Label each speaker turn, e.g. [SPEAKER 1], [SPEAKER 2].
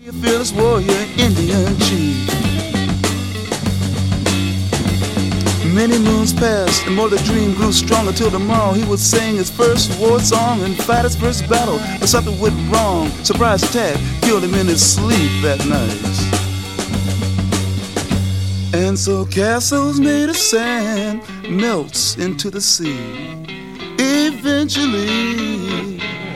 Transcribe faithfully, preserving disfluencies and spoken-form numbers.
[SPEAKER 1] Fearless warrior, Indian chief. Many moons passed, and more the dream grew stronger till tomorrow he would sing his first war song and fight his first battle. But something went wrong. Surprise attack killed him in his sleep that night. And so castles made of sand melts into the sea. Eventually